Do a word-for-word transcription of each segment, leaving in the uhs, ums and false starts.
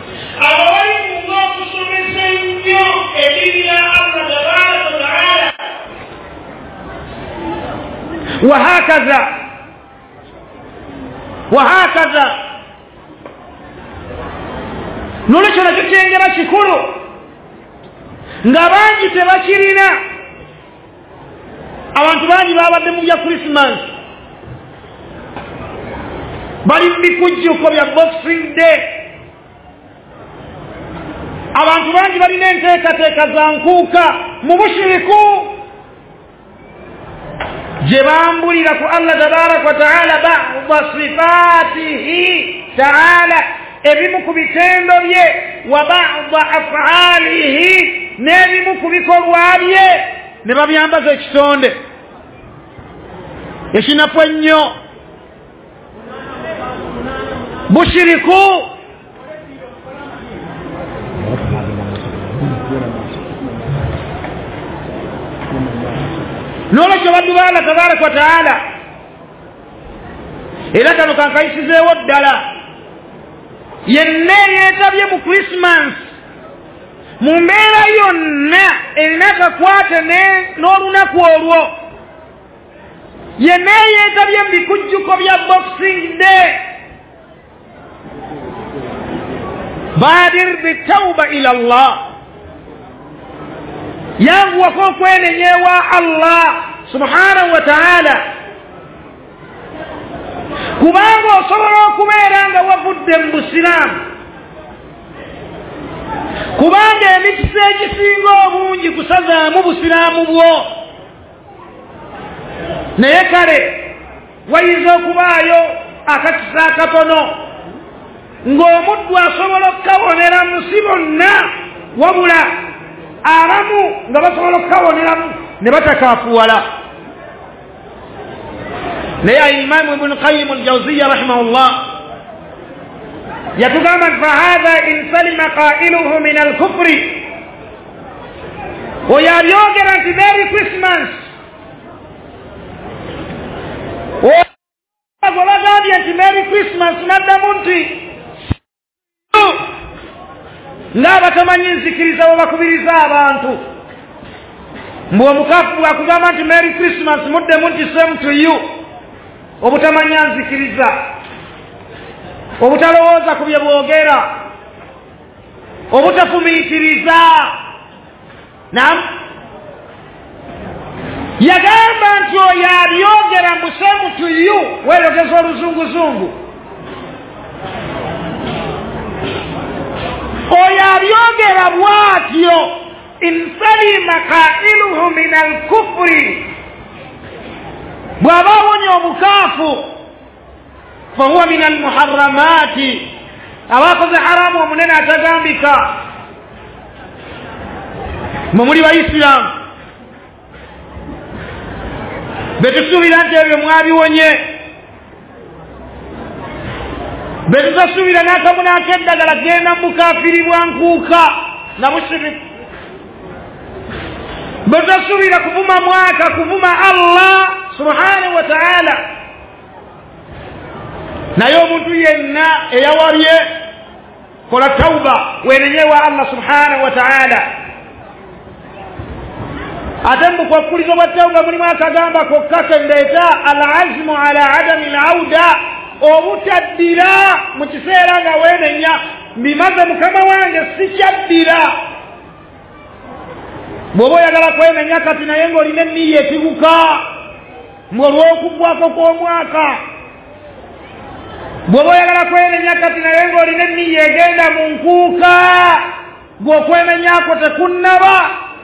abawali Allah kusomesa nnyo edini ya Allah tabaraka wa taala. وهكذا وهكذا nolekyo nakyo kyengera kikulu nga bangi tebakirina. Abantu bangi babadde mu bya Christmas, bali mu bikujjuko bya Boxing Day. Abantu bangi balina enteekateeka za nkuuka mu bushiriku gye bambulira ku Allah tabaraka wa taala ba'da sifatihi taala, ebimu ku bitendo bye, wa ba'da af'alihi, n'ebimu ku bikolwa bye ne babyambaza ekitonde ekinafu ennyo. Bushiriku nolekyo baddu ba Allah tabaraka wa taala era kano kankayisizeewo ddala, yenna yeetabye mu Christmas mu mbeera yonna erina kakwate n'olunaku olwo, yenna yeetabye mu bikujjuko bya Boxing Day, badir bitawba ila Allah, yanguwako okwenenyeewa Allah subhanahu wa ta'ala, kubanga osobola okubeera nga wavudde mu busiraamu, kubanga emikisa egisinga obungi kusazaamu busiraamu bwo, naye kale wayinza okubaayo akakisa akatono ng'omuddu asobola okukaboneramu, si bonna wabula abamu nga basobola okukaboneramu ne batakaafuwala. naye Imam Ibn Qayyim al-Jawziyya rahimahullah yatugamba fahadha in salima qailuhu min al-kufri, oyo abyogera nti Merry Christmas, oyo bagambye nti Merry Christmas naddamu nti ng'abatamanyi nzikiriza bwe bakubiriza abantu, mbwe omukafu bwakugamba nti Merry Christmas muddemu nti same to you, obutamanya nzikiriza, obutalowooza ku bye bwogera, obutafumiitiriza. Naam, yagamba nti oyo abyogera mbu same to you, weerogeza oluzunguzungu, oyo abyogera bw'atyo in salima qailuhu min al-kufri, bw'aba awonye omukaafu fahuwa min al-muharramati, abakoze haramu omunene atagambika. mwe muli Bayisiraamu betusuubira nti ebyo mwabiwonye, betutasuubira n'akamu ak'eddagala genda mu bukafiri bwa nkuuka na bushiriku, betutasuubira kuvuma mwaka, kuvuma Allah subhanahu wa ta'ala. naye omuntu yenna eyawabye kola tauba, wenenyewa Allah subhanahu wa ta'ala. ate mu kwakkuliza bwa tauba mulimu akagamba kokka kendeeta al-azmu ala adami al-auda, obutaddira mu kiseera nga weenenya mbimaze mukama wange sikyaddira. bw'oba oyagala kwenenya kati naye ng'olina enniya etibuka ng'olw'okuggwako kw'omwaka, bw'oba oyagala kwenenya kati naye ng'olina enniya egenda mu nkuuka, gw'okwenenyako tekunnaba,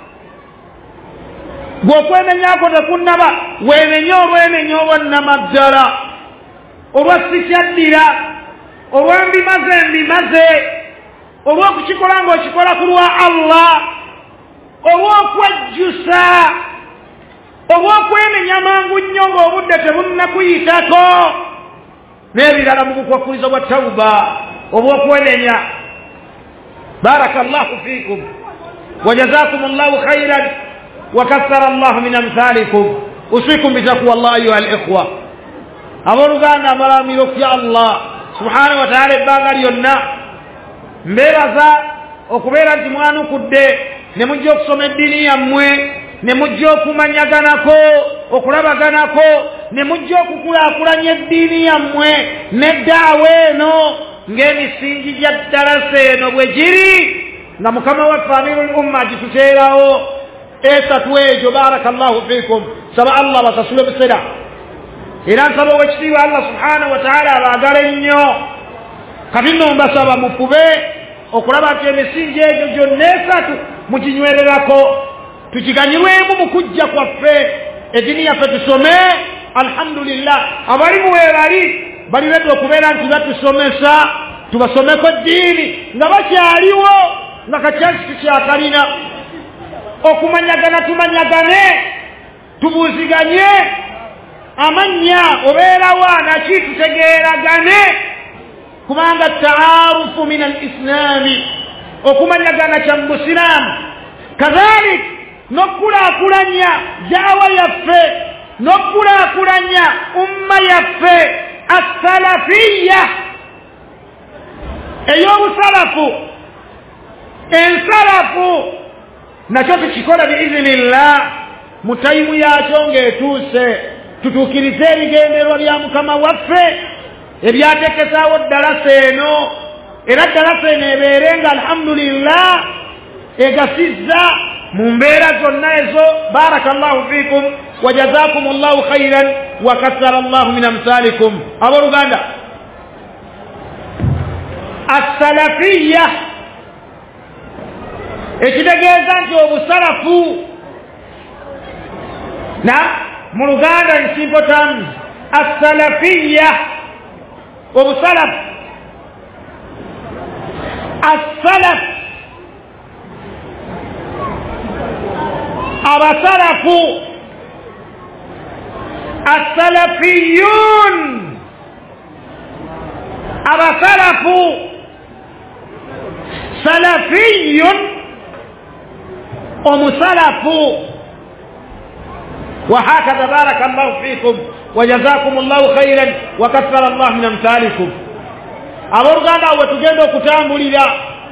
gw'okwenenyako tekunnaba, weenenya olwenenya olwannamaddala, olwa sikyaddira, olwa mbimaze mbimaze, olw'okukikola ng'okikola ku lwa Allah, olw'okwejjusa, olw'okwenenya mangu nnyo ng'obudde tebunnakuyitako, n'ebirala mu bukwakkulizo bwa tawuba obw'okwenenya. barakallahu fiikum wa jazakumullahu khairan wa kassara Allahu min amthalikum. usikum bitaqwa Allah ayuha al-ikhwa. abooluganda amalamiro kya Allah subhanahu wa ta'ala ebbanga lyonna mbebaza okubeera nti mwanukudde ne mujja okusoma eddiini yammwe ne mujja okumanyaganako okulabaganako ne mujja okukulaakulanya eddiini yammwe n'eddaawa eno ng'emisingi gya ddarasa eno bwe giri nga mukama waffe amirul umma gituteerawo esatu egyo barakallahu fiikum saba allah basasule busera era nsaba owekitiibwa allah subhanahu wa taala abaagala ennyo kati nno mbasaba mufube okulaba nti emisingi egyo gyonna esatu muginywererako tukiganyirwemu mu kujja kwaffe eddiini yaffe tusome alhamdulillah abalimu weebali baliredde okubeera nti batusomesa tubasomeko ddiini nga bakyaliwo nga kakyansi tukyakalina okumanyagana tumanyagane tubuuziganye amannya obeerawa naki tutegeeragane kubanga taarufu min alislaami okumanyagana kya mu busiraamu kadhalik n'okulaakulanya daawa yaffe n'okulaakulanya umma yaffe assalafiya ey'obusalafu ensalafu nakyo tukikola biizinillah mu tayimu yakyo ng'etuuse tutuukirize ebigenderwa bya mukama waffe ebyatekesaawo ddalasa eno era ddalasa eno ebeere nga alhamdulillah egasizza mu mbeera zonna ezo barakallahu fiikum wa jazakum allahu khairan wa kassara allahu min amsalikum abooluganda assalafiya ekitegeeza nti obusalafu na mu luganda in simple terms assalafiya obusalafu assalaf abasalafu assalafiyun abasalafu salafiyun omusalafu وهكذا بارك الله فيكم وجزاكم الله خيرا وكثر الله من امثالكم aboruganda awe tugenda okutambulira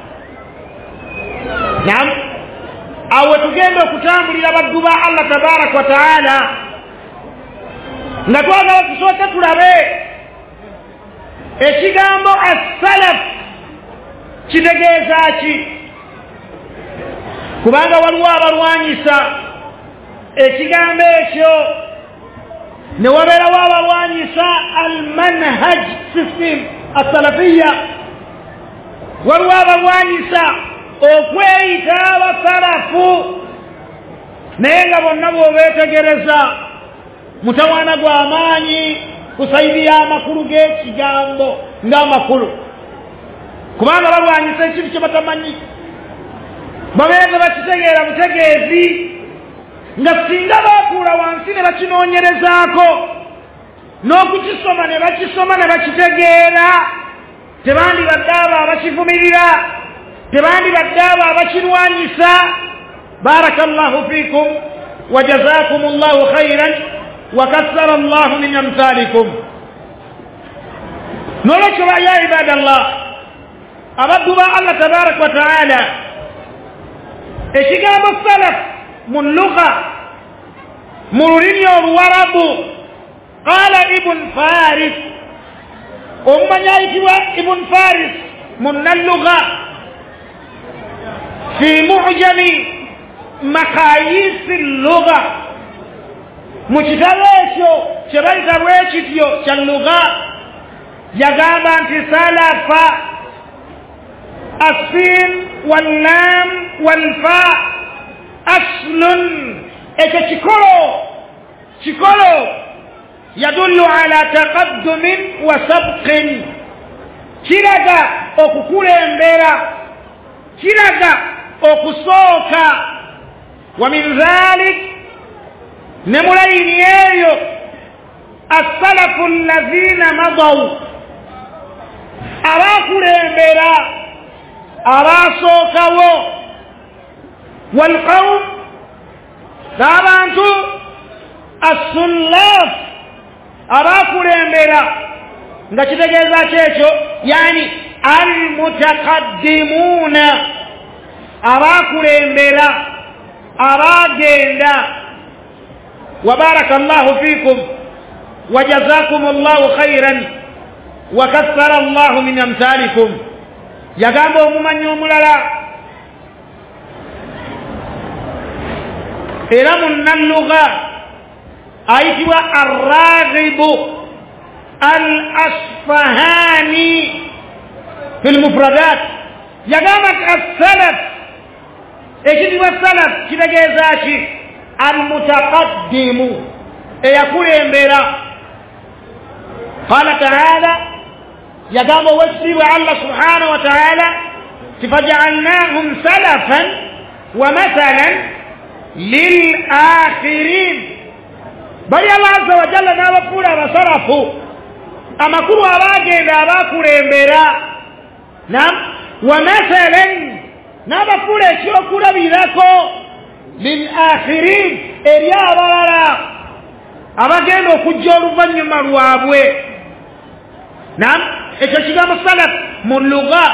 nam awe tugenda okutambulira baddu ba allah tabaraka wa taala nga twagala tusooke tulabe ekigambo assalaf kitegeeza ki kubanga waliwo abalwanyisa ekigambo ekyo ne wabeerawo abalwanyisa almanhaj system assalafiya waliwo abalwanyisa okweyita abasalafu naye nga bonna bw'obeetegereza mutawaana gw'amaanyi kusaidi y'amakulu g'ekigambo ng'amakulu kubanga balwanyisa ekintu kye batamanyi babeeze bakitegeera butegeezi nga singa baatuula wansi ne bakinoonyerezaako n'okukisoma ne bakisoma ne bakitegeera tebandibadde abo abakivumirira tebandibadde abo abakirwanyisa barakallahu fiikum wa jazakum allahu khairan wa kassara allahu min amthalikum nolwekyo ya ibadallah abaddu ba allah tabaraka wa taala ekigambo salaf mu lugha mu lulimi oluwarabu qala ibn faris omumanyi ayitibwa ibn faris munnalugha fi mu'jami makayisi lugha mu kitabo ekyo kye bayita lwekityo kya lugha yagamba nti salafa asin wallam walfa aslun ekyo kikolo kikolo yadullu ala taqaddumin wa sabqin kiraga okukulembera kiraga okusooka wa min dhalik ne mulayini eyo assalafu alladhina madaw abakulembera abasookawo walqawm n'abantu assullaf abakulembera nga kitegeeza kyekyo yani almutaqaddimuna abakulembera abagenda wa barakallahu fikum wa jazakumullahu khairan wa kathara Allahu min amsalikum. Yagamba omumanyi omulala era munnalugha ayitibwa Ar-Raghibu Al-Asfahani fil mufradat. Yagamba as-salaf ekitibwa salaf kitegeeza ki? Al-mutaqaddimu eyakulembera. Qala ta'ala, yagamba wasibwa Allah subhanahu wa ta'ala faja'alnahum salafan wa mathalan lil akhirin. Bali Allah azza wa jalla n'abafuula abasalafu amakulu abagenda abakulembera nam wa mathalan n'abafuula ekyokulabirako lil akhirin eri abalala abagenda okujja oluvannyuma lwabwe. nam ekyo kigambo salaf mu lugha.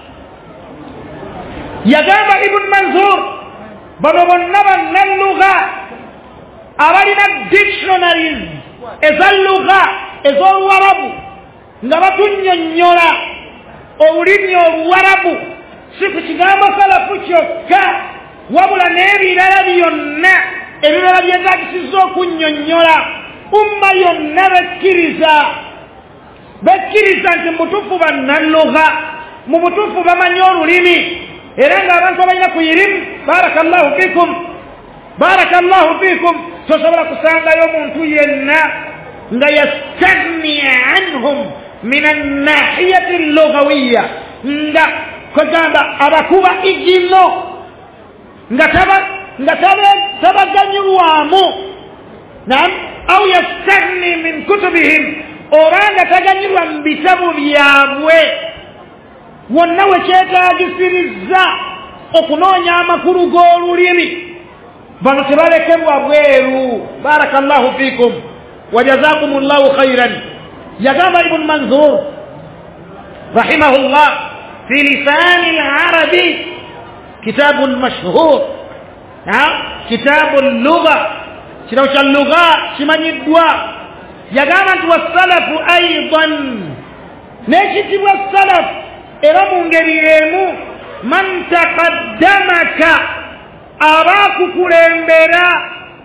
Yagamba Ibn Manzur bano bonna bannalugha abalina dictionaries ezalugha ez'Oluwarabu nga batunnyonnyola olulimi Oluwarabu si ku kigambo salafu kyokka wabula n'ebirala byonna ebirala byetaagisiza okunnyonnyola. Umma yonna bekkiriza bekkiriza nti mutuufu bannalugha mu butuufu bamanyi olulimi era ng'abantu abalina ku irimu barakallahu fikum barakallahu fikum tosobola kusangayo omuntu yenna nga yastaghni anhum min annahiyati allughawiya nga kugamba abakuba igino nga taba nga tabaganyulwamu nam au yastaghni min kutubihim oranga taganyulwa mu bitabu byabwe. Wonna wekyetaagisiriza okunoonya amakulu g'olulimi bano tebalekebwa bweru. Barakallahu fikum wa jazakumullahu khairan. Yagamba Ibn Manzur rahimahullah fi lisani al-arabi kitabun mashhur, kitabu lugha, kitabu cha lugha kimanyiddwa. Yagamba nti wasalafu aidan nekitibwa salaf era mu ngeri emu man taqaddamaka abakukulembera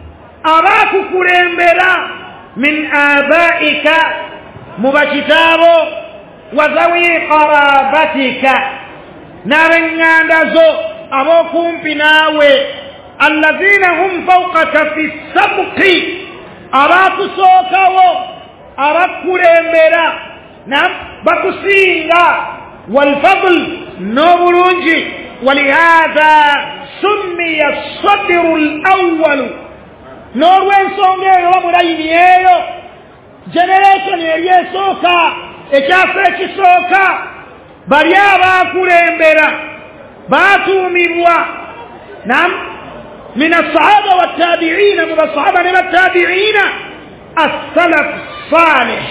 abakukulembera min abaika mu bakitaabo wa zawi qarabatika n'ab'eŋŋanda zo ab'okumpi naawe allazina hum fawqaka fi sabqi abakusookawo abakulembera nam bakusinga والفضل نوبلونجي ولهذا سمي الصدر الأول نوروين سونجي وملاينيو generation eriye soka ekyafe kisoka bali abakulembera batumirwa nam min as-sahaba wat-tabi'in min as-sahaba wat-tabi'in as-salaf salih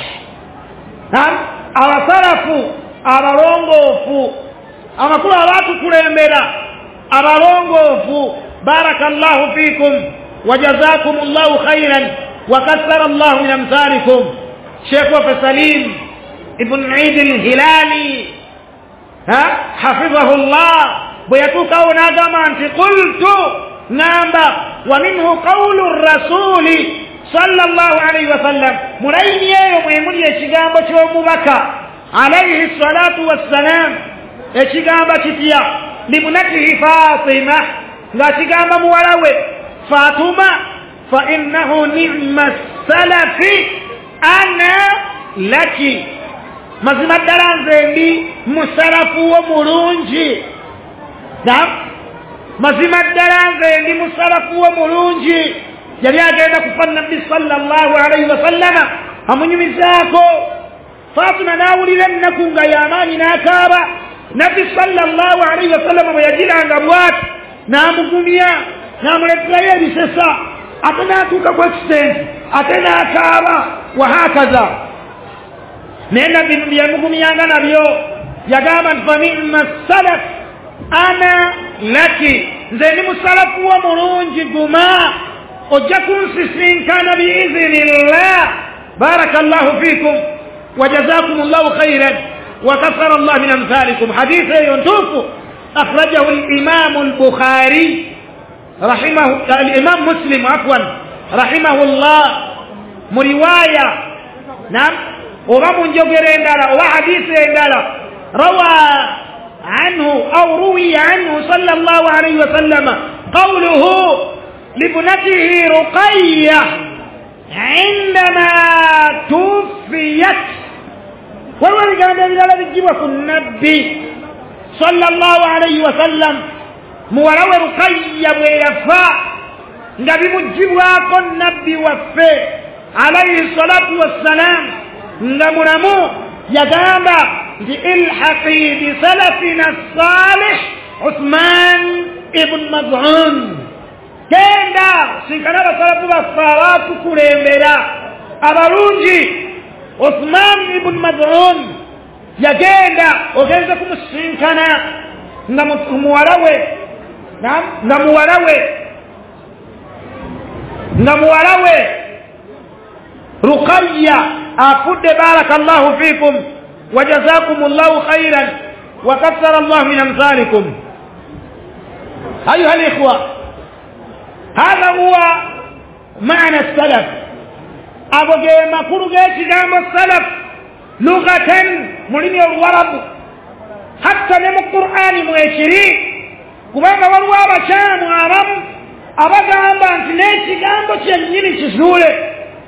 nam abasalafu abalongoofu amakulu abatukulembera abalongoofu. Barakallahu fikum wa jazakumullahu khairan wa kathara Allahu min amsalikum. Sheikh wa Salim ibn Eid al-Hilali ha hafidhahullah buyatuka unagama anti qultu namba wa minhu qawlu ar-rasuli sallallahu alayhi wa sallam mulaini yeyo mwemuli ekigambo ky'omubaka عليه الصلاة والسلام ekigamba kitya libnatihi Fatima nga kigamba muwalawe Fatuma fa innahu ni'ma salafi ana laki mazima ddala nze ndi musalafu wo mulungi na mazima ddala nze ndi musalafu wo mulungi. Yali agenda kufa Nabbi sallallahu alayhi wa sallama amunyumizaako Fatima nawulira ennaku nga y'amaanyi n'akaaba. Nabbi sallallahu alayhi wa sallam bwe yagiranga bw'ati n'amugumya n'amuleterayo ebisesa ate n'atuuka ku ekisenti ate n'akaaba wa hakaza. Naye Nabbi bye yamugumyanga nabyo yagamba fa mimma salaf ana laki nze ni musalafu wa mulungi guma ojja kunsisinkana biiznillah. barakallahu fikum wa jazakumullahu khairan wa kathara Allah min amthalikum. hadithi yontufu akhrajahu al-imam al-bukhari rahimahu al-imam muslim afwan rahimahullah muriwaya nam oba munjogere endala oba hadithi endala rawa عنه أو روي عنه صلى الله عليه وسلم قوله لابنته رقية عندما توفيت والولي قال الذي يجيبه النبي صلى الله عليه وسلم مولو رقية ويفاء نبي مجيبه النبي وفي عليه الصلاة والسلام نمو نمو يقام الحقي بسلفنا الصالح عثمان ابن مظعون كان سيكنا بسلف الصالح كوليمبرا أبرونجي عثمان ابن مظعون يقام وكذلكم السيكنا نموراوي نعم نموراوي نموراوي رقية أفد بارك الله فيكم وجزاكم الله خيرا وكثر الله من أمثالكم. أيها الإخوة هذا هو معنى السلف. أبو جيما كورو جيش جام السلف لغة ملين الورب حتى نم القرآن مؤشري كما والوا بشام وعرم أبا جام بانتنيش جام بشيني شسولة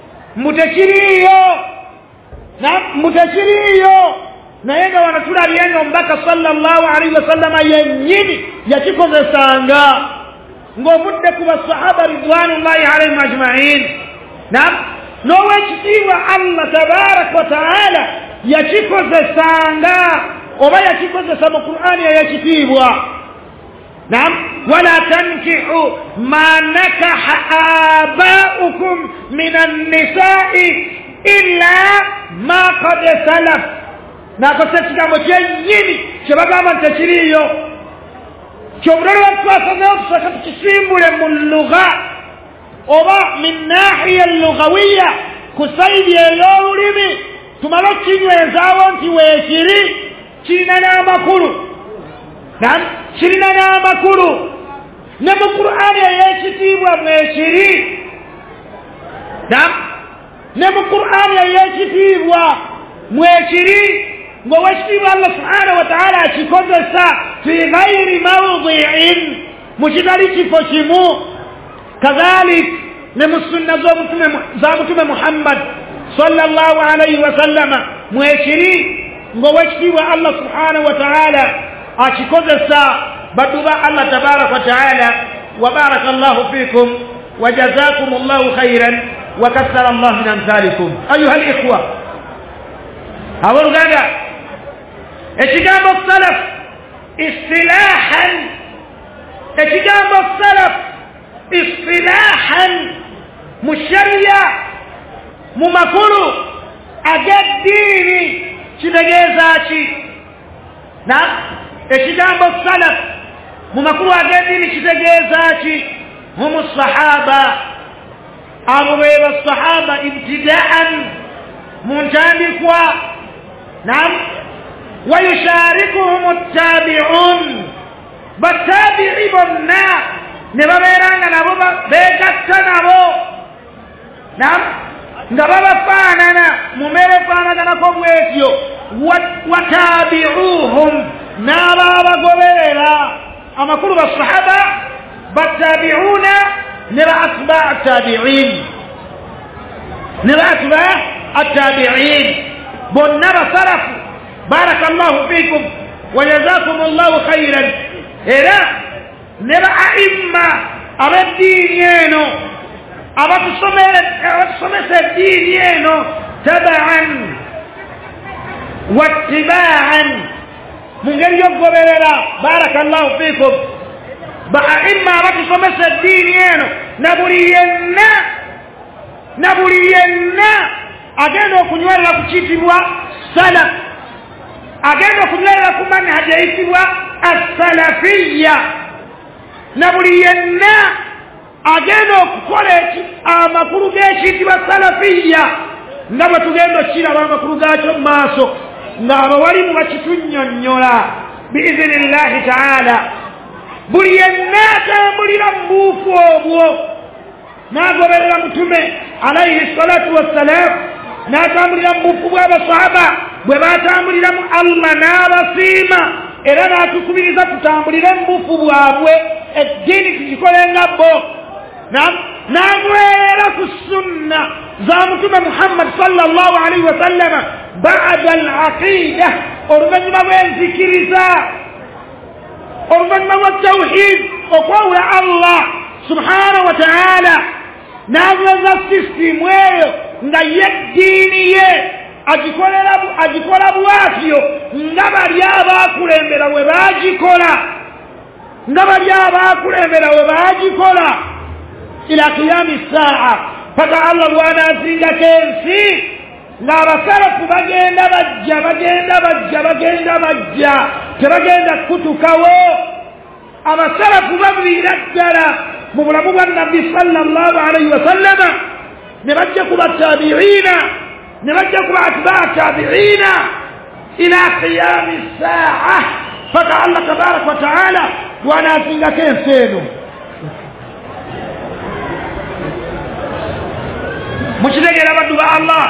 متشريو na mutashiriyo na yega wanatula liyenyo mbaka sallallahu alaihi wasallam yenyini yakikoze sanga ngobudde kuba sahaba ridwanullahi alaihim ajma'in na no wechitiwa Allah tabarak wa taala yakikoze sanga oba yakikoze sama Qur'ani yakitibwa na wala tankihu ma nakaha abaukum minan nisa'i illa ma qad salaf. na ko setika mo chenyini chebagamba ntachiriyo chomrero watwasa na kusaka kisimbule mu lugha oba min nahiya lughawiyya kusaidia yolimi tumalo kinyweza nti wekiri kirina na makulu nam kirina na makulu ne mu Qur'ani yekitibwa mwekiri nam ne mu Qur'ani yekitibwa mwekiri ngo wekitibwa Allah subhanahu wa ta'ala akikozesa fi ghairi mawdi'in mujidali kifo kimu kadhalik ne musunna zo mtume za mtume Muhammad sallallahu alayhi wa sallam mwekiri ngo wekitibwa Allah subhanahu wa ta'ala akikozesa baduba Allah tabarak wa ta'ala wa barakallahu fikum wa jazakumullahu khairan وكثر الله من أمثالكم. أيها الإخوة أقول هذا اتجاه السلف اصطلاحا اتجاه السلف اصطلاحا مشريع ممكولو أجد ديني شتجيزاتي نعم اتجاه السلف ممكولو أجد ديني شتجيزاتي هم الصحابة أبو بيب الصحابة ابتداء منتابكوا نعم ويشاركهم التابعون بالتابعي بنا نبابيرانا نبابا بيكتنا بو نعم نبابا فاننا ممير فاننا نكم ويتيو وتابعوهم نبابا قبيلا أما كل الصحابة بالتابعون نرى أتباع التابعين نرى أتباع التابعين بنرى صرف بارك الله فيكم وجزاكم الله خيرا إلا نرى أئمة أبا الدين ينو أبا تصمس الدين ينو تبعا واتباعا من قال يبقى بللا بارك الله فيكم بأئمة أبا تصمس الدين ينو نبرينا نبرينا أجنو كنوار لكتشيتوا سلف agenda kulera ku manhaji eyitibwa as-salafiyya na buli yenna agenda okukola amakulu g'ekiyitibwa salafiyya nga bwe tugenda okiraba amakulu gaakyo mu maaso ng'abawalimu bakitunnyonnyola biizinillahi taala. Buli yenna atambulira mu buufu obwo n'agoberera mutume alayhi salatu wassalaam n'atambulira mu buufu bw'abasahaba bwe baatambuliramu Allah n'abasiima era n'atukubiriza tutambulire mu buufu bwabwe eddiini tugikolenga bo n'amwera ku sunna za mutume Muhammad sallallahu alayhi wa sallama ba'da al-aqida oluvannyuma lw'enzikiriza oluvannyuma lwa tawhid okwawula Allah subhanahu wa ta'ala n'ageza sisitimu eyo nga yeddiini ye agikola bwatyo nga bali abaakulembera we baagikola nga bali abaakulembera we baagikola ila qiyami saa paka Allah lwanaazingako ensi ng'abasalafu bagenda bajja bagenda bajja bagenda bajja tebagenda kutukawo. Abasalafu baviira ddala mu bulamu bwa nabbi sallallahu alayhi wa sallama ne bajja ku batabiina ne bajja ku atbaa tabiina ila qiyami saa paka Allah tabaraka wa taala lwanaazingako ensi eno. Mukitegeera baddu ba Allah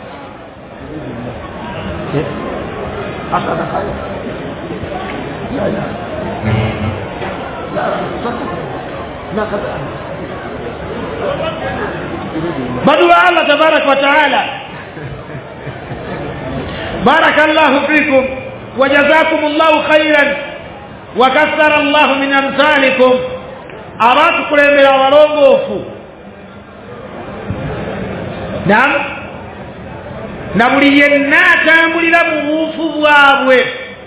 baddu ba Allah tabaraka wa taala barakallahu fikum wa jazakumullahu khairan wa kathara Allahu min amthalikum. Abantu kulembera abalongoofu Naam na buli yenna atambulira mu buufu bwabwe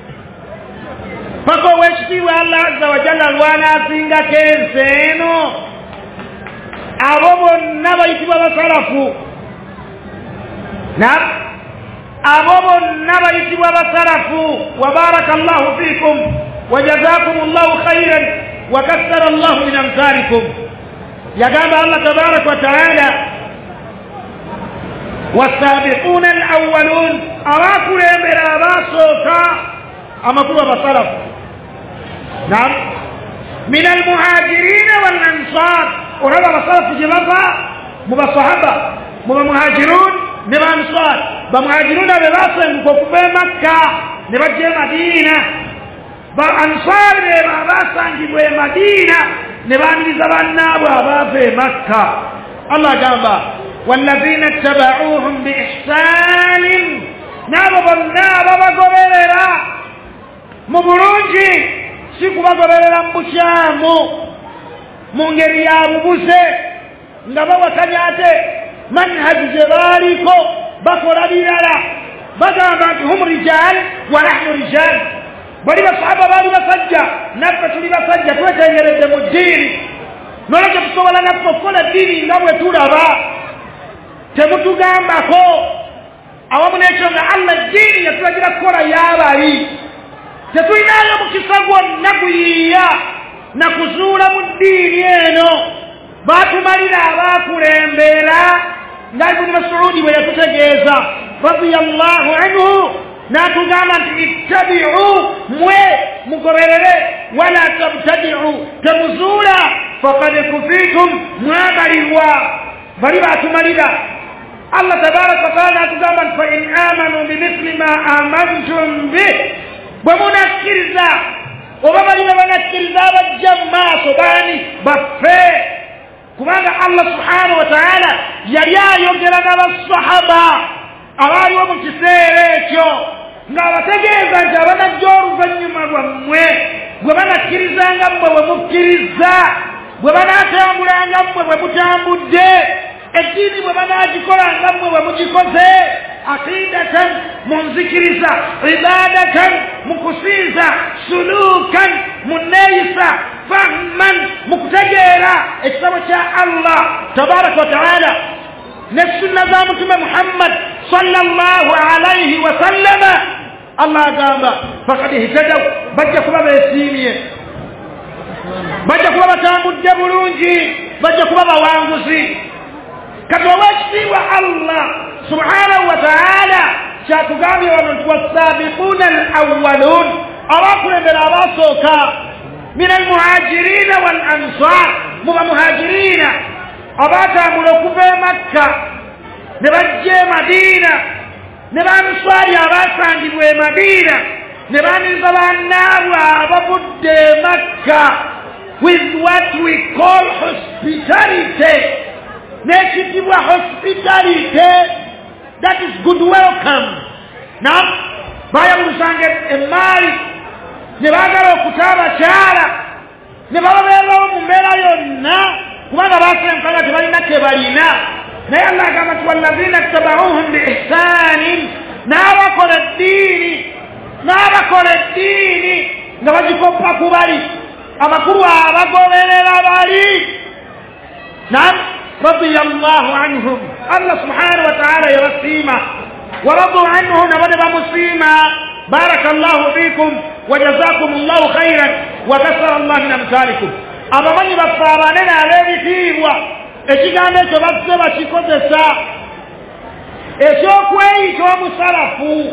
paka ow'ekitiibwa Allah azza wa jalla lwanaazingako ensi eno. Abo bonna bayitibwa basalafu. Naam abo bonna bayitibwa basalafu. Wa baraka Allahu fiikum wa jazakumullahu khairan wa kathara Allahu min amthalikum. Yagamba Allah tabaraka wa taala والسابقون الأولون أراكوا لأمر أباسوكا أما كوا بصرف. نعم من المهاجرين والأنصار وربا بصرف جبابا مبصحبا مبمهاجرون مبأنصار بمهاجرون بباصر مكوكوبة مكة نبجي مدينة بأنصار بباسر نجيبوا مدينة نباني زباننا وابا مكة. الله جنبا والذين اتبعوهم بإحسان نابا نابا قبلنا مبروجي سيكو قبلنا مبشامو مونغري يا مبوسي نابا وكنياتي منهج جباليكو بقر بيالا بقامات هم رجال ونحن رجال بلي بصحابة بلي بسجة نفس لي بسجة توجه يرد مجيري نولك بسولا نفس كل الدين نابا تولابا temutugambako awamu n'ekyo nga Allah ddiini yatulagira kukola y'abali tetulinayo mukisa gwonna kuyiiya na kuzuula mu ddiini eno. Baatumalira abaakulembera nga Ibn Mas'ud bwe yatutegeeza radiyallahu anhu n'atugamba nti ittabi'u mwe mugoberere wala tabtadi'u temuzuula faqad kufitum mwabalirwa bali baatumalira. Allah tabaraka wa taala atugamba fa in amanu bimithli ma amantum bih bwe munakkiriza oba bali banakkiriza abajja mu maaso baani baffe kubanga Allah subhanahu wa taala yali ayogera n'abasahaba abaaliwo mu kiseera ekyo ng'abategeeza nti abanajja oluvannyuma lwammwe bwe banakkirizanga mmwe bwe mukkiriza bwe banaatambulanga mmwe bwe mutambudde eddiini bwe banaagikolanga mmwe bwe mugikoze aqidatan munzikiriza ibadatan mukusinza sulukan munneeyisa fahman mukutegeera ekitabo kya Allah tabaraka wa taala ne sunna za mutume Muhammad sallallahu alayhi wa sallama Allah agamba faqad ihtadaw bajja kuba besimye bajja kuba batambudde bulungi bajja kuba bawanguzi kati owekitiibwa Allah subhanahu wa ta'ala kyatugambye wano nti wasabiquna alawwalun abakulembera abasooka min almuhajirina wal ansar muba muhajirina abatambula okuva e Makka ne bajja e Madina ne banswali abasangibwa e Madina ne baninza bannaabwe abavudde e Makka with what we call hospitality nekitibwa hospitality that is good welcome now bayabulusanga emaali ne baagala okutaaba kyala ne bababeerawo mu mbeera yonna kubanga basenkana tebalina kebalina naye Allah agamba nti wallazina ttabauhum biihsanin n'abakola eddiini n'abakola eddiini nga bagikoppa ku bali amakulu abagoberera bali nam radiyallahu anhum Allah subhanahu wa ta'ala yabasima ورضوا عنه نبدأ بمسلمة بارك الله فيكم وجزاكم الله خيرا وكسر الله من أمثالكم أما من يبصاراننا عليه تيبوا إيش كان يتبصر وشيكو تسا إيشو كوي شو مسلفو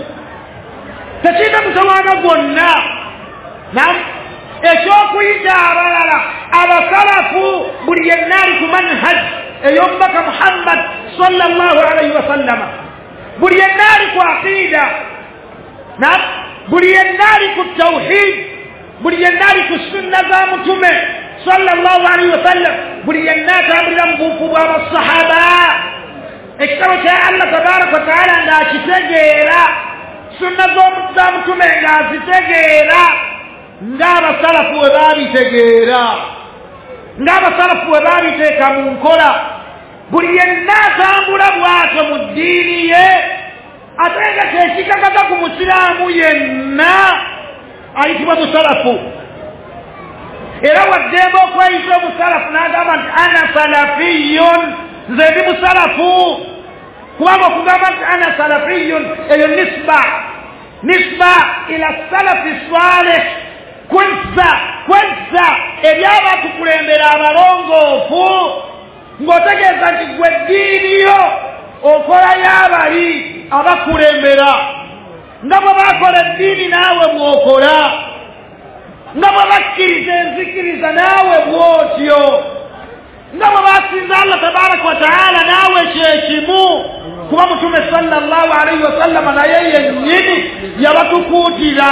تشينا مسوانا قلنا نعم إيشو كوي جارا على سلفو برينارك منهج يومك محمد صلى الله عليه وسلم بلي النار عقيدة نعم بلي النار التوحيد بلي النار السنة زامتم صلى الله عليه وسلم بلي النار أمر بوكوا الصحابة اكتبت يا الله تبارك وتعالى لا تتجيرا سنة زامتم لا تتجيرا نعم السلف وبابي تجيرا نعم السلف وبابي تكامنكولا buli natambula bw'atyo mu ddiini ye ate nga tekikakata ku musiraamu yenna ayitibwa musalafu era waddemba okweyisa omusalafu n'agamba nti ana salafiyun nze ndi musalafu kubanga okugamba nti ana salafiyun eyo nisba nisba ila salafi salih kwezza kwezza ebyabatukulembera abalongoofu ngotegeeza nti gwe ddiini yo okola y'abali abakulembera nga bwe bakola eddiini naawe bw'okola nga bwe bakkiriza enzikiriza naawe bw'otyo nga bwe basinza Allah tabaraka wa taala naawe kyekimu kuba mutume sallallahu alaihi wasallama naye yennyini yabatukuutira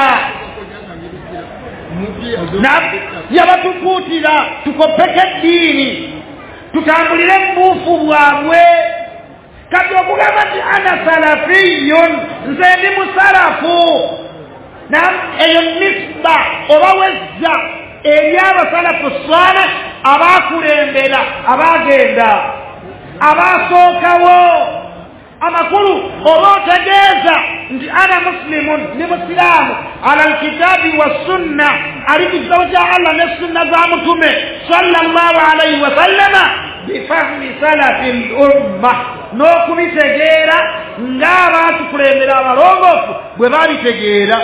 yabatukuutira tukopeke eddiini tutambulire mbuufu bwabwe kati okugamba nti ana salafiyun nze ndi musalafu nam eyo nisba oba wezza eri abasalafu salih abakulembera abagenda abasookawo amakulu oba otegeeza nti ana muslimun ni musiraamu ala alkitabi wassunna ali ku kitabo kya Allah ne sunna za mutume sallallahu alaihi wasallama bifahmi salafi lumma n'okubitegeera ng'abaatukulembera abalongoofu bwe babitegeera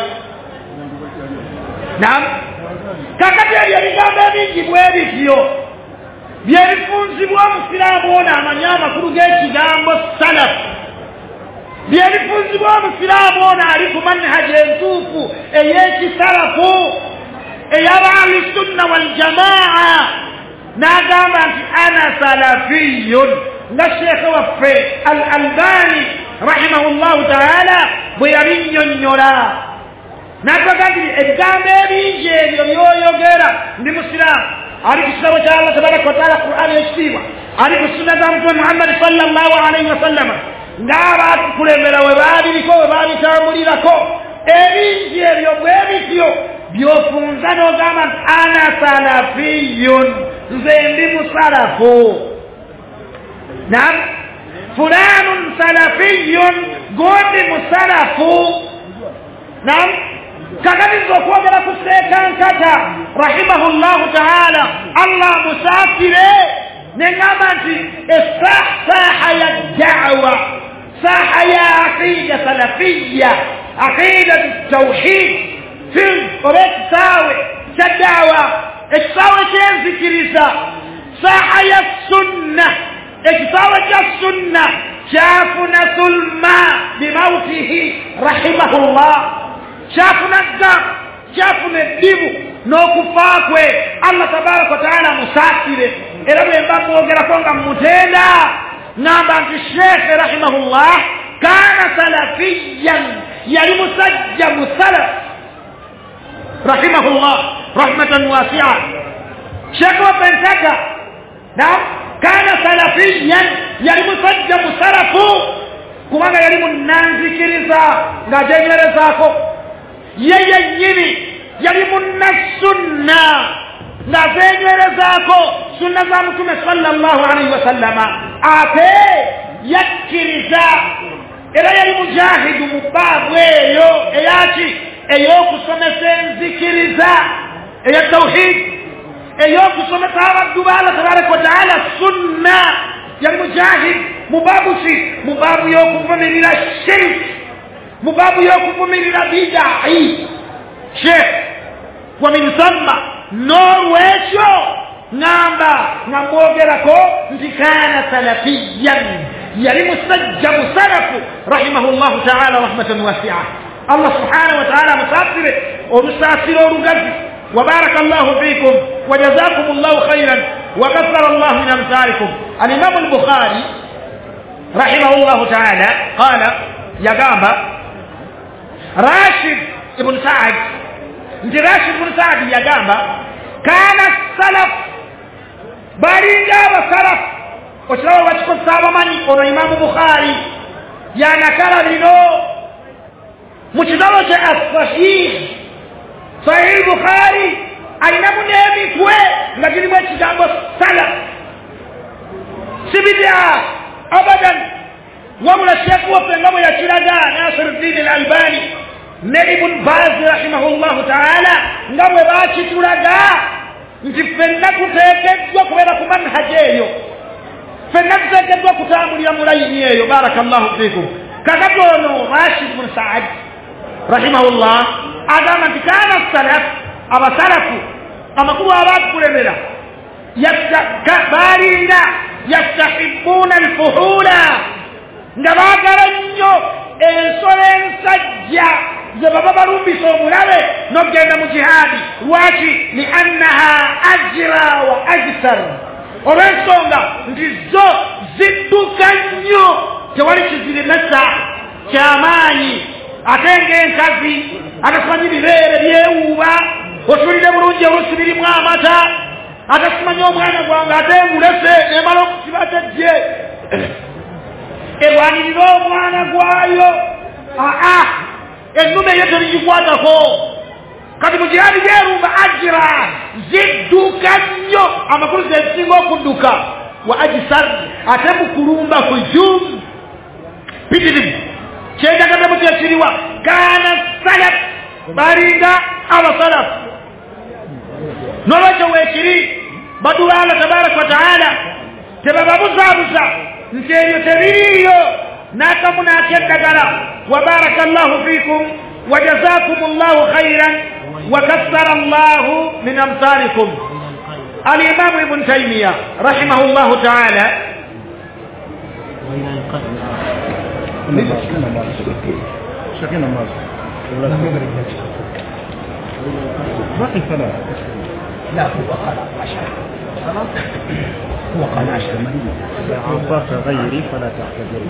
nam kakati ebyo ebigambo ebingi bwe bityo byebifunzibwa omusiraamu ono amanye amakulu g'ekigambo salafu byebifunzibwa omusiraamu ono ali ku manhaji entuufu ey'ekisalafu ey'abahli sunna waljamaa n'agamba nti ana salafiyun nga sheekhe waffe al albani rahimahullahu taala bwe yabinnyonnyola n'aga nti ebigambo ebingi ebyo byoyogera ndi musiraamu ali ku kitabo kya Allah tabaraka wa taala Qur'ani ekitiibwa ali ku sunna za mutume Muhammad sallallahu alaihi wasallama ng'abaatukulembera we baabiriko we baabitambulirako ebingi ebyo bwe bityo byofunza n'ogamba nti ana salafiyun nze ndi musalafu nam fulanun salafiyun gondi musalafu nam kakatiza okwogera ku seekankata rahimahullahu taala Allah musaafire neŋŋamba nti essaaha ya da'wa saaha ya aqida salafiya aqida tauhid fil oretawe chadawa eksawe chenzikiriza saha ya sunna eksawe cha sunna shafuna thulma bimautihi rahimahullah shafuna dha shafuna dibu nokufakwe Allah tabarak wa taala musafire era bemba mwogera konga mutenda namba Sheikh rahimahullah kana salafiyan yali musajja musalaf rahimahullah rahmatan wasi'a Sheikh wa Pentaka na kana salafiyan yali musajja musalafu kumanga yali munanzikiriza ngajenyere zako yeye nyini yali munnasunna ngajenyere zako sunna za Mtume sallallahu alaihi wasallama ate yakiriza era yali mujahidu mubabweyo eyaki eyo kusomesa nzikiriza eya tauhid eyo kusomesa abaddu ba Allah tabaraka wa taala sunna yali mujahid mubabusi mubabu yo kuvumirira shirk mubabu yo kuvumirira bid'ah sheikh wa min thumma norwecho namba ngambogerako ndikana salafiyan yali musajjabu salafu rahimahullahu ta'ala rahmatan wasi'a Allah subhanahu wa ta'ala musafire ومستعصروا رجل وبارك الله فيكم وجزاكم الله خيرا وكثر الله من أمثالكم. الإمام البخاري رحمه الله تعالى قال يا جامع راشد ابن سعد انت راشد ابن سعد يا جامع كان السلف باريجا وسلف وشلو وشكو سابماني كونو إمام البخاري يا نكرا لنو مجدلو شيء الصحيح صحيح البخاري أين منامي كوي لكن ما تجامع سلف سبدا أبدا ومن الشيخ وفنغم يشيرادا ناصر الدين الألباني نائب باز رحمه الله تعالى نغم باشي ترادا نجفنكو تيكتوا كويرا كمنهجيو فنكو تيكتوا كتامل يمولينيو بارك الله فيكم كذبونو راشد بن سعد رحمه الله أدام كان السلف أبا سلفوا أما كوا أباد كولمنا يستكبرون يستحبون الفحول ngabagaranyo ensole nsajja zebaba barumbi somulabe nogenda mu jihadi lwaki li annaha ajra wa ajsar olwensonga ndizo zidduka nnyo tewali kizirimesa kyamaanyi atenge enkazi atasimanya ibibeere byewuuba osulire bulungi oluusi birimu amata atasimanya omwana gwange ate mulese emala okusiba tejje ewanirira omwana gwayo aa ennume eyo terigikwatako kati mu jihadi gyerumba ajira zidduka nnyo amakulu zezisinga okudduka wa ajisar ate mukulumba kujum pitirimu kyendagatamu kyekiriwa kana salaf barinda abasalaf nolwekyo weekiri baduwa Allah tabaraka wa taala tebababuzaabuza nti ebyo tebiriyo n'akamu n'akeddagala wa barakallahu fikum wa jazakumullahu khairan wa kassara Allahu min amsalikum. Al-Imam Ibn Taymiyyah rahimahullahu ta'ala شكينا ماذا باقي ثلاثة لا هو قال عشر هو قال عشر عطاك غيري فلا تعتذري.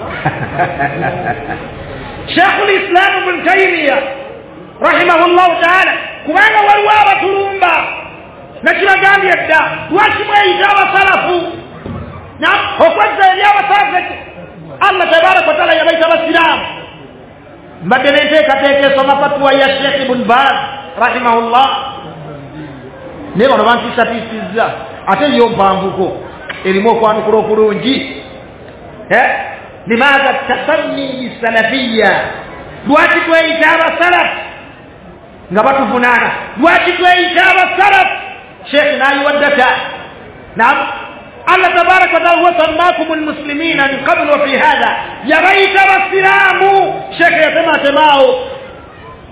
شيخ الإسلام ابن تيمية رحمه الله تعالى كمان والوابة ترومبا نشرا قام يبدا واشما يجاوى صلفه نعم هو قد يجاوى صلفه الله تبارك وتعالى يبيت الاسلام مدنيته كتeke soma fatwa ya Sheikh Ibn Baz rahimahullah ne bano bantu statistics ate yo mpambuko elimo kwanu kulo kulungi eh limadha tasanni salafiyya lwaki tweitaba salaf ngabatu funana lwaki tweitaba salaf Sheikh nayi wadata naam الله تبارك وتعالى وسماكم المسلمين من قبل وفي هذا يبيت الاسلام شيخ يتما تماو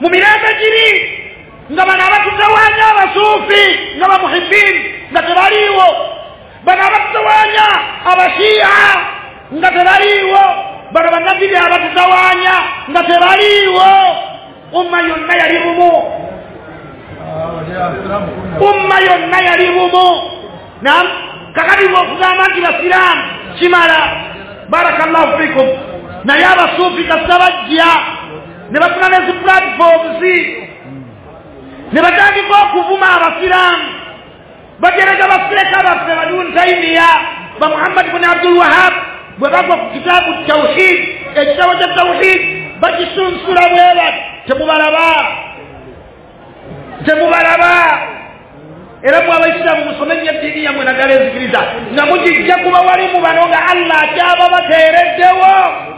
mu mirembe giri nga bano abatutawanya abasuufi nga bamuhibbin nga tebaliiwo, bano abatutawanya abashiya nga tebaliiwo, bano bannabbi abatutawanya nga tebaliiwo. Umma yonna yali bumu, umma yonna yali bumu. Naam, kakati okugamba nti basiraamu kimala. Barakallahu fikum. Naye abasuufi kasita bajja ne bafuna nezi platforms ne batandika okuvuma abasiraamu, bajerega basireka baffe Ibn Taymiyyah ba Muhammad ibn Abdul Wahhab bwe bagwa ku kitaabu tawhid, ekitabo kya tawhid bakisunsula bweba. Temubalaba, temubalaba. Era mwe abaisiramu musome nnyo eddiini yammwe naddala enzikiriza nga mugijja kuba wali mu bano nga Allah akyaba bateereddewo.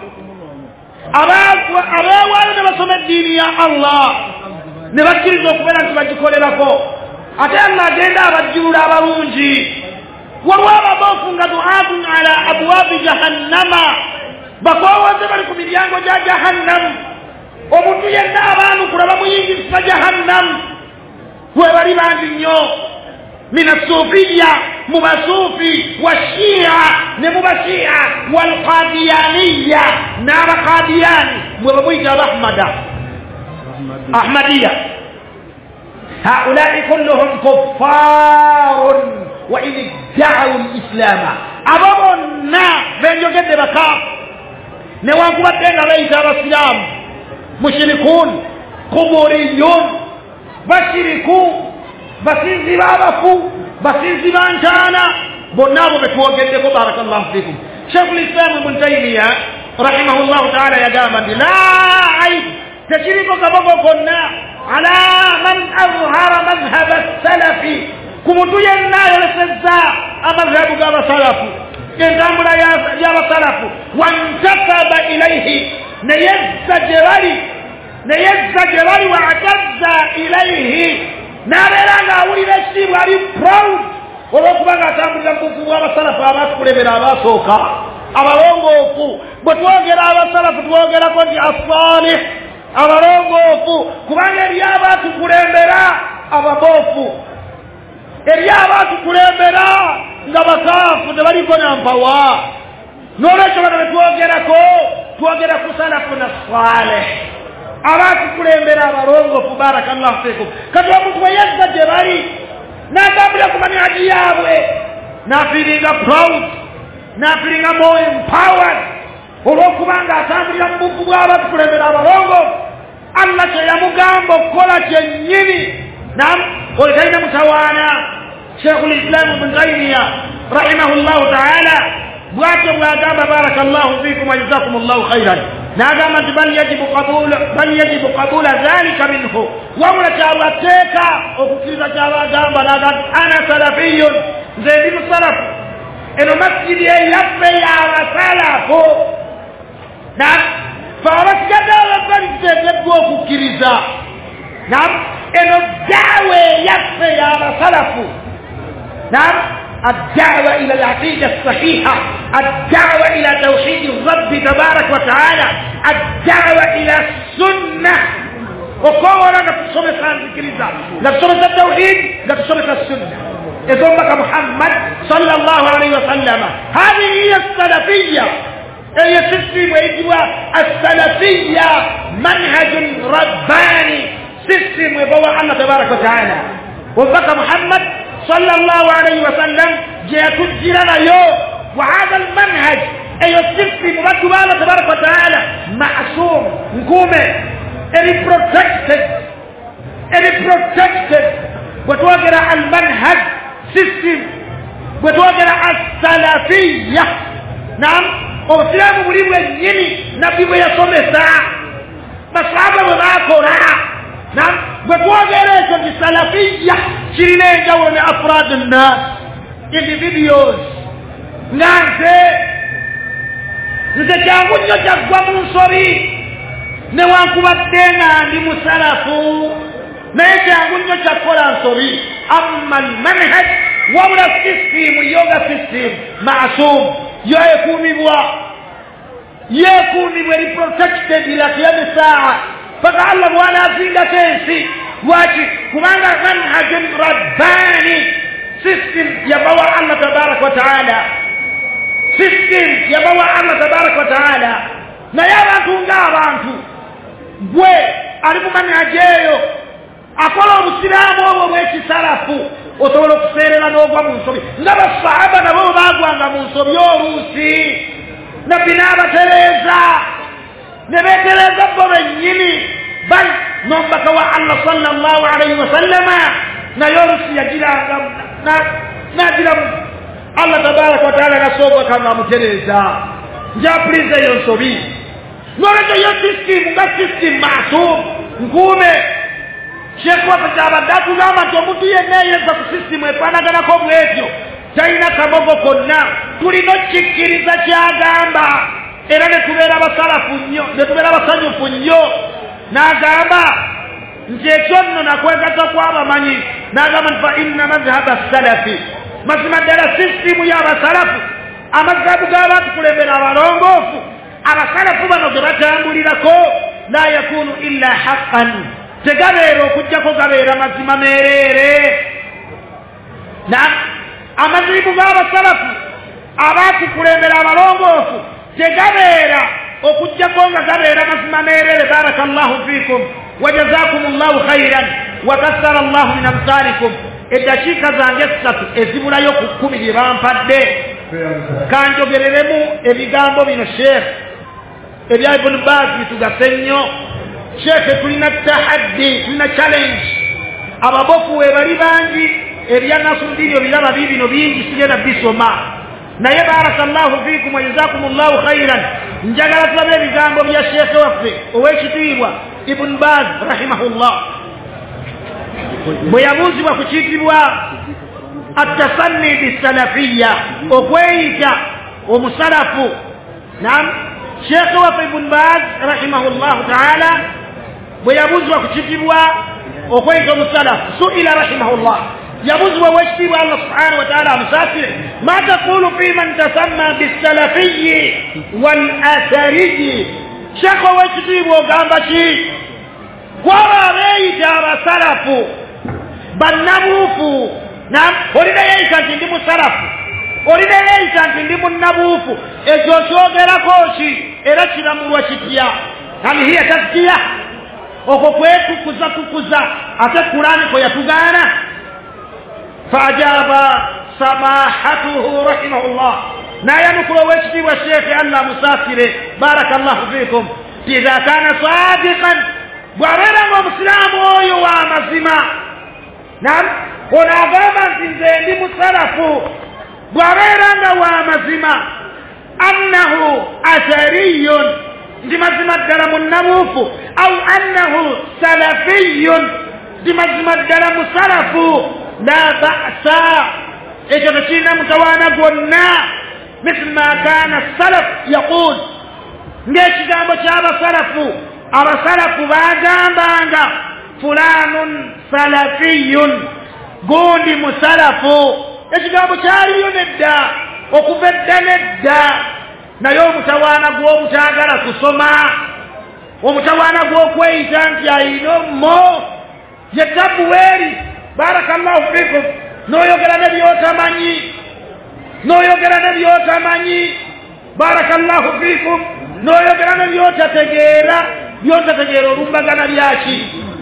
Abeewaayo ne basoma eddiini ya Allah ne bakkiriza okubeera nti bagikolerako, ate Allah agenda abajjulula abalungi. Waliwo ababoofu nga du'aatun ala abwaabi jahannama, bakoowoze bali ku miryango gya jahannamu. Omuntu yenna abaanukula bamuyingisa jahannamu. We bali bangi nnyo min as-sufiyya mu basuufi wa shia ne mu bashia wal qadiyaniyya n'abaqadiyani mwe bamuyita abahmada ahmadiyya. haulai kulluhum kuffarun wa in idda'u al-islama. abo bonna benjogedde bakaafu newankubadde nga bayita abasiraamu mushrikun kuburiyun bashiriku basinzi babafu basinzi bantaana bonna abo betwogeddeko. Barakallahu fikum. Sheikhul Islam Ibn Taymiyyah rahimahullahu ta'ala yagamba nti la aib tekiriko kabogo konna ala man azhara madhhab as-salafi, ku muntu yenna ayolesezza amadhhabu g'abasalafu, entambula y'abasalafu, wantasaba ilayhi neyezza gye bali neyezza gye bali waatazza ilayhi n'abeera ng'awulira ekitiibwa ali proud olw'okuba ng'atambulira mu bukugu bw'abasalafu abaatukulebera abaasooka abalongoofu. Bwe twogera abasalafu twogerako nti as-salih, abalongoofu, kubanga eri abaatukulembera ababoofu, eri abaatukulembera nga bakaafu tebaliko nampawa. N'olwekyo bano bwe twogerako twogera ku salafu na salih, abaatukulembera abalongoofu. Barakallahu fikum. Kati omuntu bwe yazza gye bali n'atambulira ku manhaji yaabwe n'afiiringa proud, n'afiiringa more empowered olw'okuba ng'atambulira mu bukugu bw'abaatukulembera abalongoofu. Allah kye yamugamba okukola kyennyini. Naam, oyo talina mutawaana. Sheikhul Islam Ibn Taymiyyah rahimahullahu ta'ala bw'atyo bw'agamba barakallahu fikum wa jazakumullahu khairan. N'agamba nti bal yajibu qabula bal yajibu qabula dhalika minhu, wabula kyabwateeka okukkiriza kyabagamba. N'agamba ana salafiyun, nze ndi musalafu, eno masjidi eyaffe y'abasalafu. Naam, fe abasigadde ababbali tuteekeddwa okukkiriza. Naam, eno daawa eyaffe y'abasalafu. Naam, الدعوة إلى العقيدة الصحيحة، الدعوة إلى توحيد الرب تبارك وتعالى، الدعوة إلى السنة. وقولا نتصرف عن الكريزة، نتصرف التوحيد، نتصرف السنة. إذنك محمد صلى الله عليه وسلم. هذه هي السلفية، هي سيستم ويجوى السلفية منهج رباني، سيستم ويبوى الله تبارك وتعالى. وذلك محمد صلى الله عليه وسلم جاءت جيرنا يو، وهذا المنهج أي السيستم مبدو الله تبارك وتعالى معصوم نكومه any protected any protected. وتوقع المنهج سيستم وتوقع السلفية. نعم، وسلام مريم ويني نبي ويصوم الساعة مصعبة وذاكرة. نعم، وتوقع السلفية شيرين جو من أفراد الناس individuals. نعم، نتجاوز نتجاوز من صري newankubaddenga ndi musalafu naye kyangu nnyo kyakola nsobi. Amma almanhaj wabula system yoga system maasum yo ekuumibwa yeekuumibwa eri protected ila qiyami saa. paka Allah bwana azinga tensi wachi kubanga manhajun rabbani system ya bawa Allah tabarak wa taala system ya bawa Allah tabarak wa taala na yabantu ngabantu gwe ali mu manhajeyo akola obusiramu obwo bw'ekisalafu osobola okuseerera n'ogwa mu nsobi ng'abasahaba nabo baagwanga mu nsobi oluusi nabbi n'abatereeza ne beetereeza bo bennyini bali n'omubaka wa Allah sallallahu alayhi wa sallama naye oluusi yagiranga n'agiramu Allah tabaraka wa taala nasooka kanga amutereeza njapuliza eyo nsobi n'olwekyo yo sisitimu nga sisitimu maasum nkuume Sheikh wa pajabadda tugamba nti omuntu yenna eyeza ku sisitimu efaanaganako bwetyo talina kabogo konna tulina okikkiriza kyagamba era ne tubeera basalafu nnyo ne tubeera basanyufu nnyo n'agamba nti ekyo nno nakwegatta kw'abamanyi n'agamba nti fa inna madhhaba salafi mazima ddala sisitimu y'abasalafu amazhabu g'abantu kulembera abalongoofu abasalafu bano ge batambulirako la yakunu illa haqqan tegabeera okujjako gabeera mazima meereere na amazibu g'abasalafu abaatu kulembera abalongoofu tegabeera okujjako nga gabeera mazima meereere barakallahu fiikum wajazakum llahu khairan wakassara llahu min amsalikum eddakiika zange essatu ezibulayo ku kkumi bye bampadde kanjogereremu ebigambo bino sheekh ebya Ibn Baz bitugase nnyo sheekh tulina tahaddi tulina challenge ababofu we bali bangi ebya Nasruddin biraba bibino bingi sigenda bisoma naye barakallahu fiikum wa jazakumullahu khairan njagala tulabe ebigambo bya sheekh waffe ow'ekitiibwa Ibn Baz rahimahullah bwe yabuuzibwa ku kiitibwa at-tasanni bis-salafiyya okweyita omusalafu nam sheekh waffe Ibn Baz rahimahullahu taala bwe yabuuzibwa ku kiitibwa okweyita omusalafu suila rahimahullah يبوز ووجتي الله سبحانه وتعالى مسافر ما تقول في من تسمى بالسلفي والأثري شيخ ووجتي وقامبشي ورابي جاب سلف بالنبوف نعم ولد يسان تندم السلف ولد يسان تندم النبوف اجوشو غيركوشي ارشنا مروشتيا هل هي تزكية okokwetu kuza kukuza ate Qur'ani ko yatugana فأجاب سماحته رحمه الله لا ينكر وجهي والشيخ ألا مسافر بارك الله فيكم إذا كان صادقا وغير مسلم ومسلما نعم هنا غاما زين مسلف وغير ومسلما أنه أثري لمسلم الدرم النموف أو أنه سلفي لمسلم الدرم سلف لا بأس إذا بشينا متوانا قلنا مثل ما كان السلف يقول ليش قام شاب سلف أرى سلف باقام بانغا فلان سلفي قولي مسلف ليش قام شاري ندى وكفد ندى نيو متوانا قوة متاقرة كسما ومتوانا قوة كويسان كياينو مو يتبويري بارك الله فيكم نو يوغرا نبي اوتاماني نو يوغرا نبي اوتاماني بارك الله فيكم نو يوغرا نبي اوتاتغيرا يوتاتغيرو رومباغانا بياشي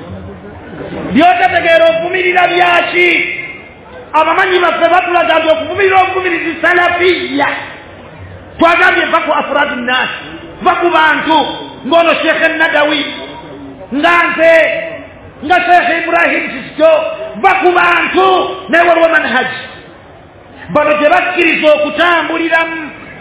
يوتاتغيرو فوميرا بياشي abamanyi basebatula gadi okuvumira obuvumirizi salafiyya twagambye va ku afradu nnaasi va ku bantu ng'ono Sheikh Nadawi nga nze nga Sheikh Ibrahim Sisto va ku bantu naye waliwo manhaji bano gye bakkiriza okutambuliramu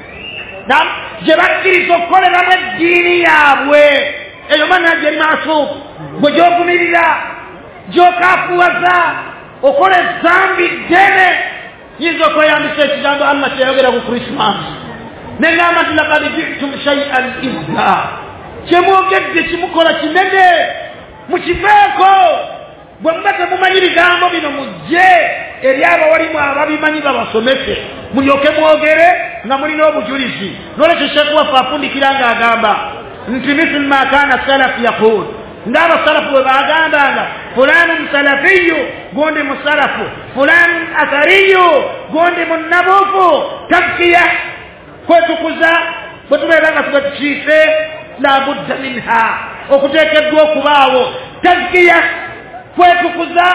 gye bakkiriza okukoleramu eddiini yaabwe eyo manhaji eri maasuufu gwe gy'ovumirira gy'okaafuwaza okola ezambi ddene yinza okweyambisa ekigambo Allah kyeyayogera ku Krismasi neŋŋamba nti laqad ji'tum shay'an idda kyemwogedde kimukola kinene mukiveeko bwe muba temumanyi bigambo bino mujje eri abawalimu ababimanyi babasomese mulyoke mwogere nga mulina obujulizi n'olwekyo Sheikh waffe afundikira ng'agamba nti mithlu ma kana salaf yaqul ngaba salafu bagambanga fulani salafiyu gondi musalafu fulani athariyu gondi munabufu tazkiya kwetukuza bwetubeeranga tubakiise la budda minha okuteekeddwa okubaawo tazkiya kwetukuza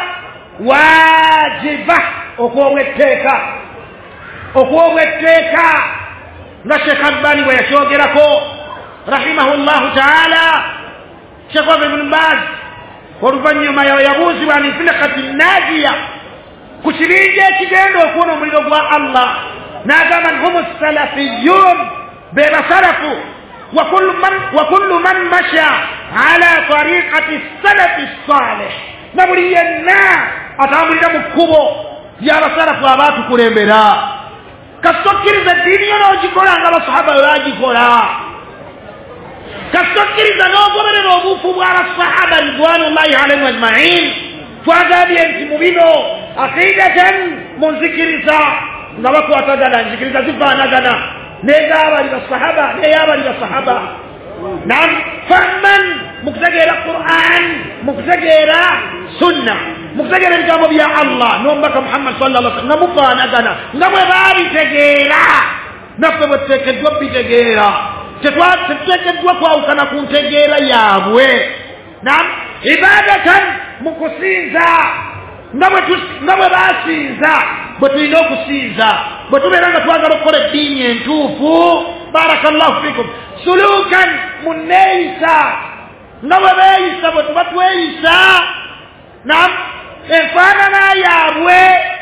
wajiba okwobwetteeka okwobwetteeka nga Sheikh Albani bwe yakyogerako rahimahullahu taala. Sheikh Ibn Baz oluvannyuma yabuuzibwa ni firqati najiya ku kibinja ekigenda okuwona omuliro gwa Allah n'agamba humu salafiyun be basalafu wa kullu man wa kullu man masha ala tariqati salafi salih na buli yenna atambulira mu kkubo ly'abasalafu abaatukulembera kasokiriza ddiini yo n'ogikola nga basahaba bwe bagikola kasokiriza n'ogoberera obuufu bw'abasahaba ridwanullahi alaihim ajmain twagambye nti mu bino aqidatan munzikiriza nga bakwatagana nzikiriza zifaanagana n'ezaabali basahaba n'eyabali basahaba nam fahman mu kutegeera Qur'an mu kutegeera sunna mu kutegeera ebigambo bya Allah n'omubaka Muhammad sallallahu alaihi wasallam nga mufaanagana nga bwe baabitegeera naffe bwe tuteekeddwa bitegeera tetuteekeddwa kwawukana ku ntegeera yaabwe. nam ibadatan mu kusinza nga bwe baasinza bwe tulina okusinza bwe tubeera nga twagala okukola eddiini entuufu barakallahu fikum sulukan mu neeyisa nga bwe beeyisa bwe tuba tweyisa nam enfaanana yaabwe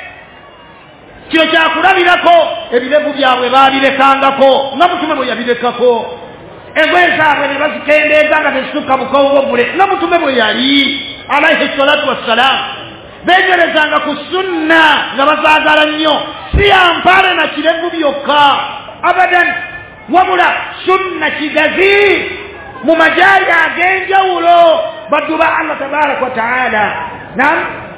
kino kyakulabirako ebirevu byabwe baabirekangako nga mutume bwe yabirekako engoye zaabwe ne bazikendeeza nga tezisukka bukowobule nga mutume bwe yali alaihi salatu wassalam benyerezanga ku sunna nga bazaagala nnyo si yampale na kirevu byokka abadan wabula sunna kigazi mu majaali ag'enjawulo baddu ba Allah tabaraka wa taala. nam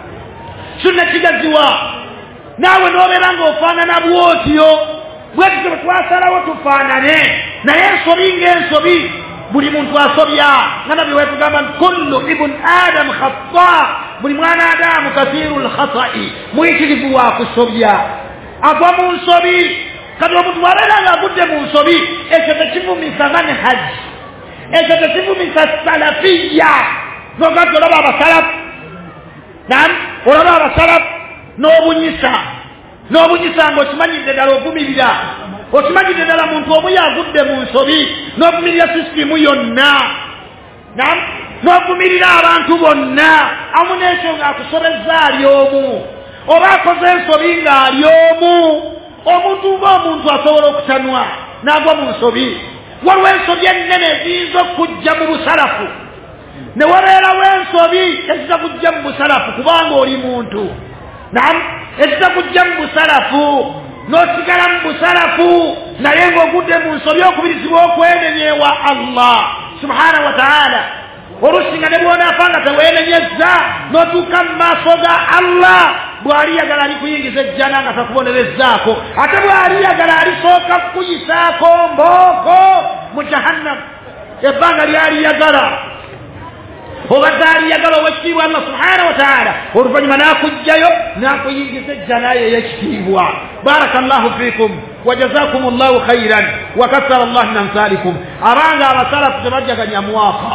sunna kigaziwa naawe n'obeera ng'ofaanana bwotyo bwe tutyo bwe twasalawo tufaanane naye ensobi ng'ensobi buli muntu asobya nga nabbi weetugamba nti kullu ibn adam khata buli mwana adamu kathiru lkhatai muyitirivu wa kusobya agwa mu nsobi kati omuntu wabeera nga agudde mu nsobi ekyo tekivumisa manhaji ekyo tekivumisa salafiya nogati olaba abasalafu nam olaba abasalafu n'obunyisa n'obunyisa ng'okimanyidde ddala ovumirira okimanyidde ddala muntu omu yagudde mu nsobi n'ovumirira sisitimu yonna nam n'ovumirira abantu bonna amu n'ekyo ng'akusobezza ali omu oba akoze ensobi ng'ali omu omuntu ng'omuntu asobola okutanwa n'agwa mu nsobi. waliwo ensobi ennene eziyinza okujja mu busalafu ne wabeerawo ensobi ezijja kujja mu busalafu kubanga oli muntu nam ezijja kujja mu busalafu n'osigala mu busalafu naye ng'ogudde mu nsobi okubirizibwa okwenenyeewa Allah subhanahu wa ta'ala. olusinga ne bw'onaafa nga teweenenyezza n'otuuka mu maaso ga Allah bw'ali yagala alikuyingiza ejjana nga takubonerezzaako ate bw'ali yagala alisooka kukuyisaako mbooko mu jahannam ebbanga lyali yagala obadde ali yagala ow'ekitiibwa Allah subhanahu wa ta'ala oluvannyuma n'akugjayo n'akuyingiza ejjana ye ey'ekitiibwa. barakallahu fiikum wa jazakumullahu khairan wa kassara Allah min amsalikum. abanga abasalafu tebajjaganya mwaka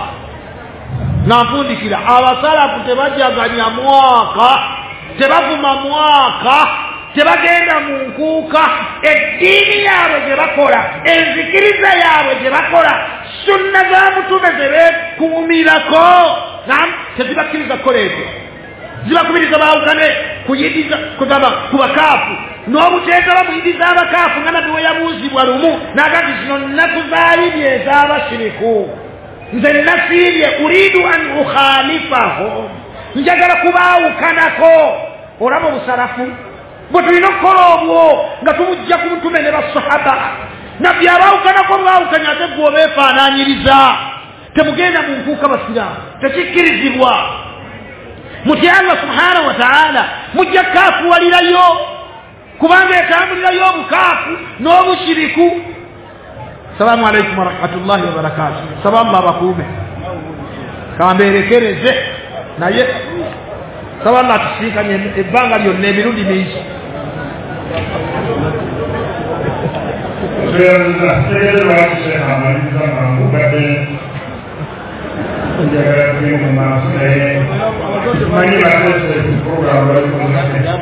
nampundikira abasalafu tebajjaganya mwaka tebavuma mwaka tebagenda mu nkuuka eddiini yaabwe gye bakola enzikiriza yaabwe gye bakola sunna za mutume ze beekuumirako nam tezibakkiriza kukola ebyo zibakubiriza baawukane kuyidiza kugamba ku bakaafu n'obuteetaba muyidiza abakaafu nga nabbi we yabuuzibwa lumu naga nti zino nnaku zaalibye ez'abashiriku nze nasiibye uridu an ukhalifahum njagala kubaawukanako. olaba obusalafu bwe tulina okukola obwo nga tubujja ku mutume ne basahaba nabbi abaawukanako baawukanye ate gwe obeefaanaanyiriza temugenda mu nkuuka basiraamu tekikkirizibwa. mutya Allah subhanahu wa ta'ala mujja kaafuwalirayo kubanga etambulirayo obukaafu n'obushiriku. Assalamu alaikum wa rahmatullahi wa barakatuh. Saba Allah bakuume. kamberekereze naye saba Allah tusikanye ebbanga lyonna emirundi mingi Manyi bakose program